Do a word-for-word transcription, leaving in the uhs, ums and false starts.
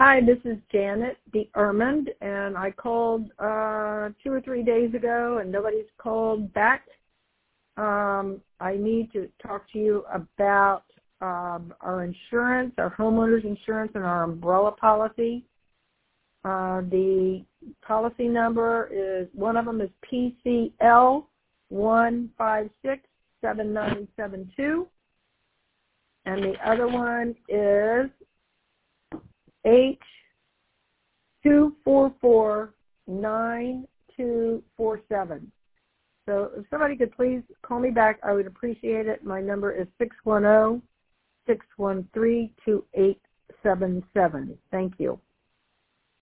Hi, this is Janet the Ermond, and I called uh, two or three days ago, and nobody's called back. Um, I need to talk to you about um, our insurance, our homeowners insurance, and our umbrella policy. Uh, the policy number is, one of them is P C L one five six seven nine seven two, and the other one is H two four four nine two four seven. So if somebody could please call me back, I would appreciate it. My number is six one zero, six one three, two eight seven seven. Thank you.